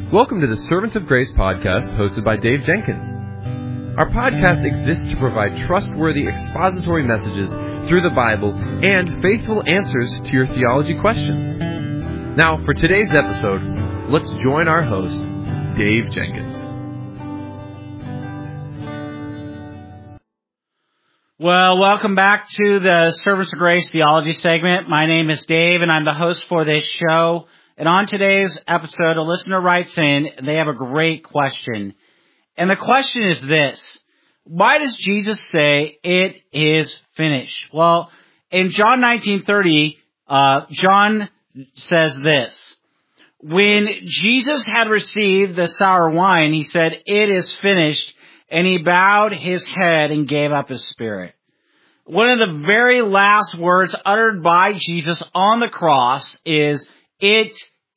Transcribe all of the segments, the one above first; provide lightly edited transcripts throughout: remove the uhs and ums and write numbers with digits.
Welcome to the Servants of Grace podcast hosted by Dave Jenkins. Our podcast exists to provide trustworthy expository messages through the Bible and faithful answers to your theology questions. Now, for today's episode, let's join our host, Dave Jenkins. Well, welcome back to the Servants of Grace Theology segment. My name is Dave, and I'm the host for this show. And on today's episode, a listener writes in, and they have a great question. And the question is this: why does Jesus say, "It is finished"? Well, in John 19:30, John says this: when Jesus had received the sour wine, he said, "It is finished," and he bowed his head and gave up his spirit. One of the very last words uttered by Jesus on the cross is, "It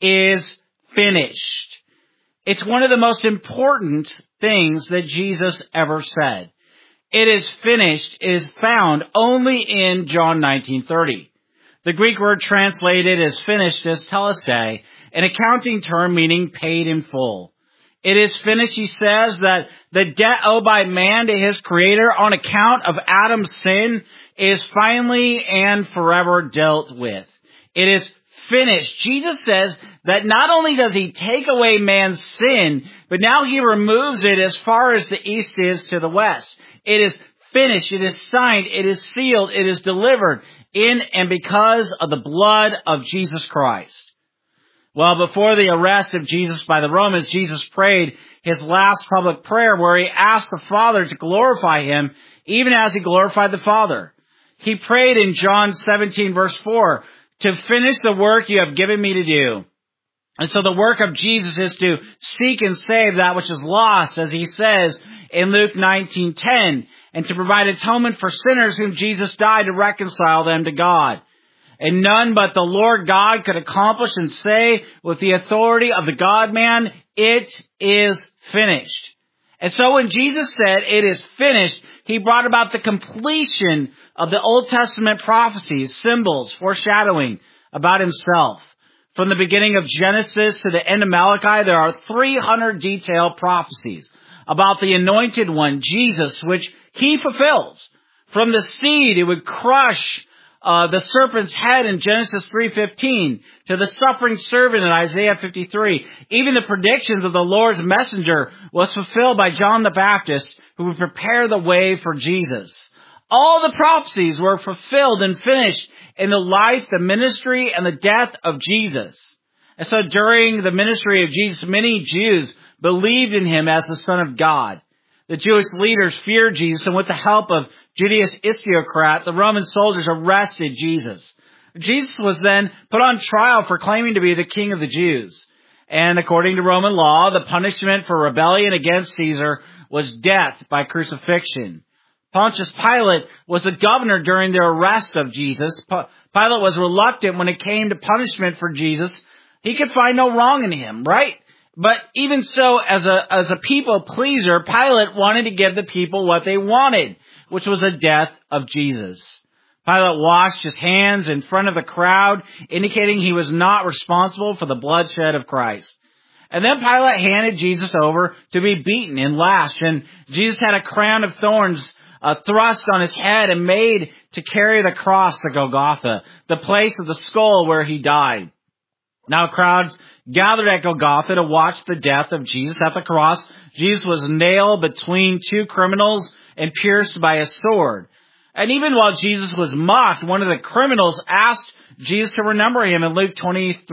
is finished." It's one of the most important things that Jesus ever said. "It is finished" is found only in John 19:30. The Greek word translated as finished is telestai, an accounting term meaning paid in full. It is finished, he says, that the debt owed by man to his creator on account of Adam's sin is finally and forever dealt with. It is finished. Jesus says that not only does he take away man's sin, but now he removes it as far as the east is to the west. It is finished. It is signed. It is sealed. It is delivered in and because of the blood of Jesus Christ. Well, before the arrest of Jesus by the Romans, Jesus prayed his last public prayer where he asked the Father to glorify him even as he glorified the Father. He prayed in John 17 verse 4, "To finish the work you have given me to do." And so the work of Jesus is to seek and save that which is lost, as he says in Luke 19:10, and to provide atonement for sinners whom Jesus died to reconcile them to God. And none but the Lord God could accomplish and say with the authority of the God-man, "It is finished." And so when Jesus said, "It is finished," he brought about the completion of the Old Testament prophecies, symbols, foreshadowing about himself. From the beginning of Genesis to the end of Malachi, there are 300 detailed prophecies about the anointed one, Jesus, which he fulfills. From the seed, it would crush the serpent's head in Genesis 3:15, to the suffering servant in Isaiah 53. Even the predictions of the Lord's messenger was fulfilled by John the Baptist, who would prepare the way for Jesus. All the prophecies were fulfilled and finished in the life, the ministry, and the death of Jesus. And so during the ministry of Jesus, many Jews believed in him as the Son of God. The Jewish leaders feared Jesus, and with the help of Judas Iscariot, the Roman soldiers arrested Jesus. Jesus was then put on trial for claiming to be the King of the Jews. And according to Roman law, the punishment for rebellion against Caesar was death by crucifixion. Pontius Pilate was the governor during the arrest of Jesus. Pilate was reluctant when it came to punishment for Jesus. He could find no wrong in him, right? But even so, as a people pleaser, Pilate wanted to give the people what they wanted, which was the death of Jesus. Pilate washed his hands in front of the crowd, indicating he was not responsible for the bloodshed of Christ. And then Pilate handed Jesus over to be beaten and lashed, and Jesus had a crown of thorns thrust on his head and made to carry the cross to Golgotha, the place of the skull where he died. Now crowds gathered at Golgotha to watch the death of Jesus. At the cross, Jesus was nailed between two criminals and pierced by a sword. And even while Jesus was mocked, one of the criminals asked Jesus to remember him in Luke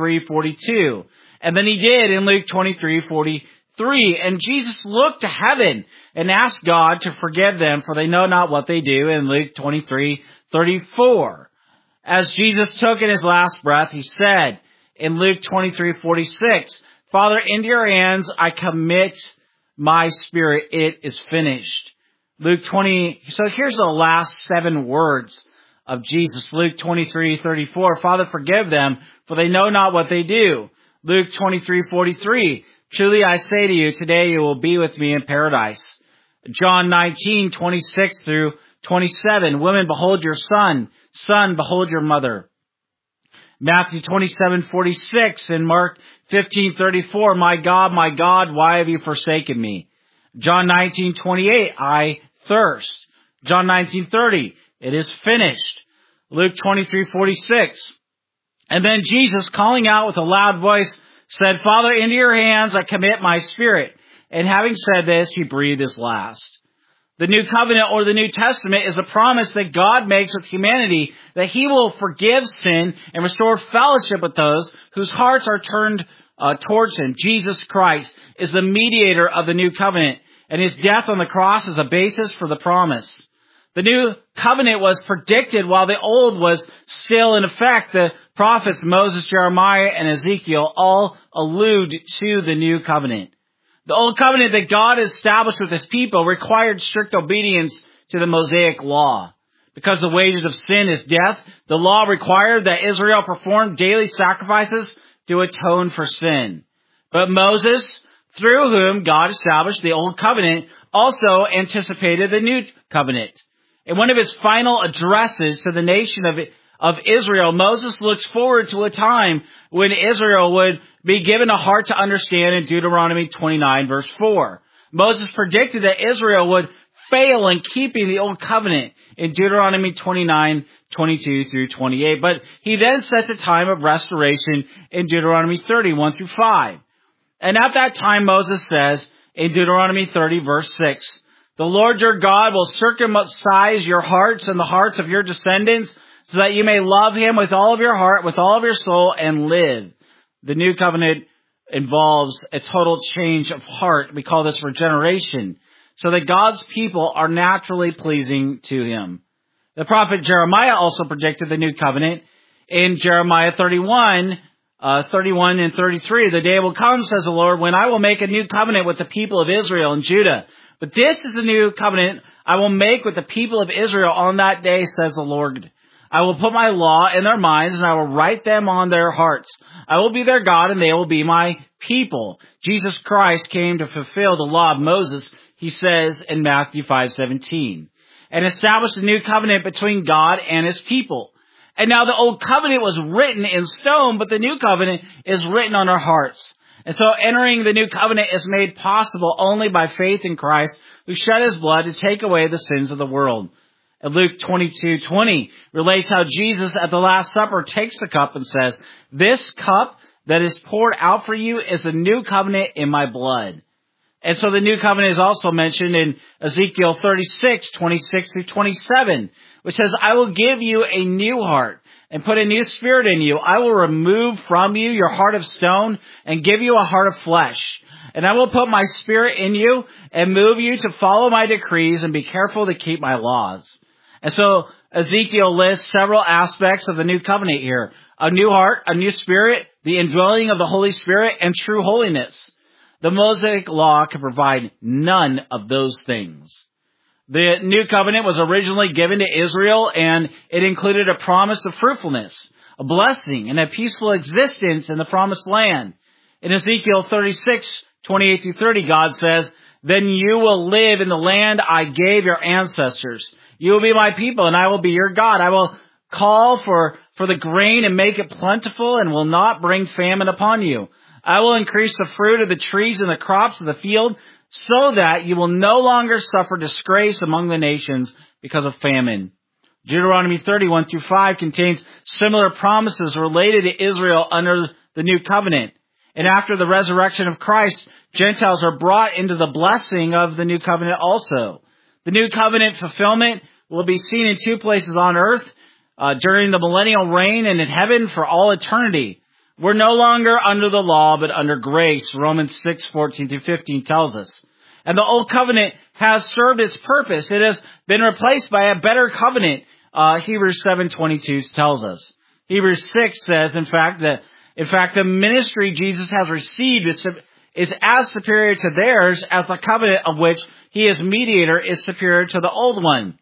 23:42. And then he did in Luke 23:43. And Jesus looked to heaven and asked God to forgive them, for they know not what they do, in Luke 23:34. As Jesus took in his last breath, he said in Luke 23:46, "Father, into your hands I commit my spirit. It is finished." Luke 20. So here's the last 7 words of Jesus. Luke 23:34, "Father, forgive them, for they know not what they do." Luke 23:43, "Truly I say to you, today you will be with me in paradise." John 19:26 through 27, "Women, behold your son. Son, behold your mother." Matthew 27:46 and Mark 15:34, my God, why have you forsaken me? John 19:28, I thirst. John 19:30, it is finished. Luke 23:46. And then Jesus, calling out with a loud voice, said, Father, into your hands I commit my spirit. And having said this, he breathed his last. The New Covenant, or the New Testament, is a promise that God makes with humanity that he will forgive sin and restore fellowship with those whose hearts are turned towards him. Jesus Christ is the mediator of the New Covenant, and his death on the cross is the basis for the promise. The New Covenant was predicted while the Old was still in effect. The prophets Moses, Jeremiah, and Ezekiel all allude to the New Covenant. The Old Covenant that God established with his people required strict obedience to the Mosaic law. Because the wages of sin is death, the law required that Israel perform daily sacrifices to atone for sin. But Moses, through whom God established the Old Covenant, also anticipated the New Covenant. In one of his final addresses to the nation of Israel, Moses looks forward to a time when Israel would be given a heart to understand in Deuteronomy 29, verse 4. Moses predicted that Israel would fail in keeping the Old Covenant in Deuteronomy 29, 22 through 28. But he then sets a time of restoration in Deuteronomy 30, 1 through 5. And at that time, Moses says in Deuteronomy 30, verse 6, the Lord your God will circumcise your hearts and the hearts of your descendants, so that you may love him with all of your heart, with all of your soul, and live. The New Covenant involves a total change of heart. We call this regeneration, so that God's people are naturally pleasing to him. The prophet Jeremiah also predicted the New Covenant in Jeremiah 31 and 33. The day will come, says the Lord, when I will make a new covenant with the people of Israel and Judah. But this is the new covenant I will make with the people of Israel on that day, says the Lord. I will put my law in their minds, and I will write them on their hearts. I will be their God, and they will be my people. Jesus Christ came to fulfill the law of Moses, he says in Matthew 5:17, and establish a new covenant between God and his people. And now the Old Covenant was written in stone, but the New Covenant is written on our hearts. And so entering the New Covenant is made possible only by faith in Christ, who shed his blood to take away the sins of the world. And Luke 22:20 relates how Jesus at the Last Supper takes the cup and says, this cup that is poured out for you is a new covenant in my blood. And so the new covenant is also mentioned in Ezekiel 36:26 through 27, which says, I will give you a new heart and put a new spirit in you. I will remove from you your heart of stone and give you a heart of flesh. And I will put my spirit in you and move you to follow my decrees and be careful to keep my laws. And so Ezekiel lists several aspects of the new covenant here. A new heart, a new spirit, the indwelling of the Holy Spirit, and true holiness. The Mosaic law could provide none of those things. The new covenant was originally given to Israel, and it included a promise of fruitfulness, a blessing, and a peaceful existence in the promised land. In Ezekiel 36:28 through 30, God says, then you will live in the land I gave your ancestors. You will be my people, and I will be your God. I will call for the grain and make it plentiful, and will not bring famine upon you. I will increase the fruit of the trees and the crops of the field, so that you will no longer suffer disgrace among the nations because of famine. Deuteronomy 31 through 5 contains similar promises related to Israel under the new covenant. And after the resurrection of Christ, Gentiles are brought into the blessing of the new covenant also. The new covenant fulfillment will be seen in two places on earth, during the millennial reign and in heaven for all eternity. We're no longer under the law, but under grace. Romans 6:14 through 15 tells us. And the old covenant has served its purpose. It has been replaced by a better covenant. Hebrews 7:22 tells us. Hebrews 6 says, in fact, the ministry Jesus has received is as superior to theirs as the covenant of which he is mediator is superior to the old one,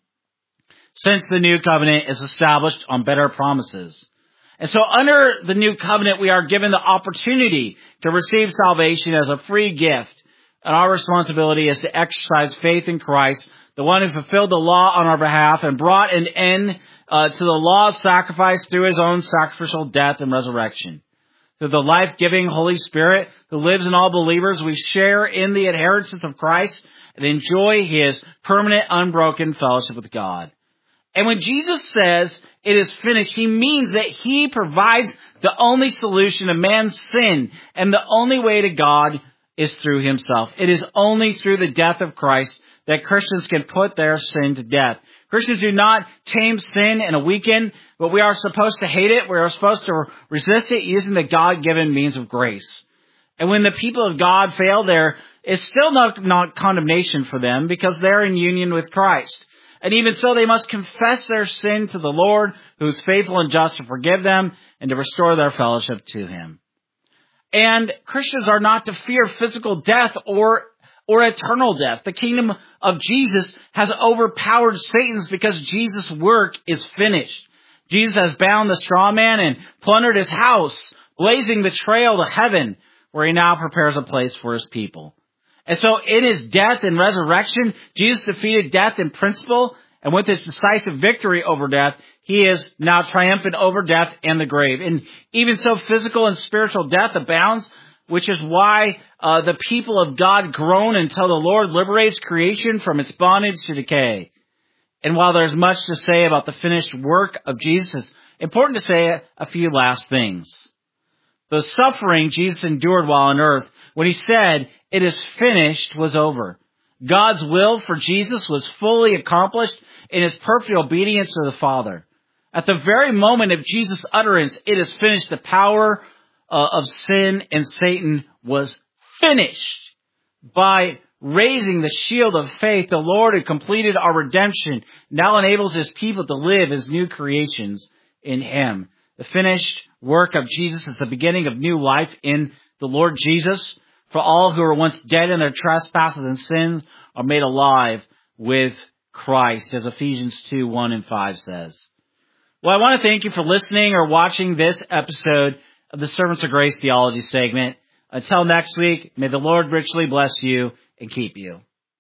since the new covenant is established on better promises. And so under the new covenant, we are given the opportunity to receive salvation as a free gift. And our responsibility is to exercise faith in Christ, the one who fulfilled the law on our behalf and brought an end to the law's sacrifice through his own sacrificial death and resurrection. Through the life-giving Holy Spirit who lives in all believers, we share in the inheritance of Christ and enjoy His permanent, unbroken fellowship with God. And when Jesus says it is finished, He means that He provides the only solution to man's sin, and the only way to God is through Himself. It is only through the death of Christ that Christians can put their sin to death. Christians do not tame sin in a weekend, but we are supposed to hate it. We are supposed to resist it using the God-given means of grace. And when the people of God fail, there is still not condemnation for them because they're in union with Christ. And even so, they must confess their sin to the Lord, who is faithful and just to forgive them and to restore their fellowship to Him. And Christians are not to fear physical death or eternal death. The kingdom of Jesus has overpowered Satan's because Jesus' work is finished. Jesus has bound the straw man and plundered his house, blazing the trail to heaven, where He now prepares a place for His people. And so in His death and resurrection, Jesus defeated death in principle, and with His decisive victory over death, He is now triumphant over death and the grave. And even so, physical and spiritual death abounds, which is why the people of God groan until the Lord liberates creation from its bondage to decay. And while there's much to say about the finished work of Jesus, it's important to say a few last things. The suffering Jesus endured while on earth, when He said, "It is finished," was over. God's will for Jesus was fully accomplished in His perfect obedience to the Father. At the very moment of Jesus' utterance, "It is finished," the power of sin and Satan was finished. By raising the shield of faith, the Lord who completed our redemption now enables His people to live as new creations in Him. The finished work of Jesus is the beginning of new life in the Lord Jesus. For all who were once dead in their trespasses and sins are made alive with Christ, as Ephesians 2:1-5 says. Well, I want to thank you for listening or watching this episode of the Servants of Grace Theology segment. Until next week, may the Lord richly bless you and keep you.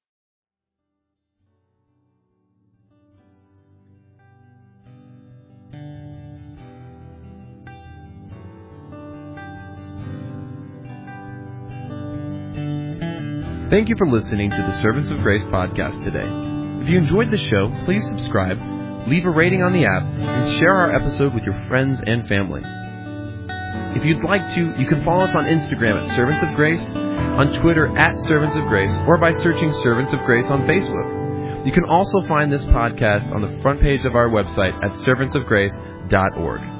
Thank you for listening to the Servants of Grace podcast today. If you enjoyed the show, please subscribe, leave a rating on the app, and share our episode with your friends and family. If you'd like to, you can follow us on Instagram at Servants of Grace, on Twitter at Servants of Grace, or by searching Servants of Grace on Facebook. You can also find this podcast on the front page of our website at servantsofgrace.org.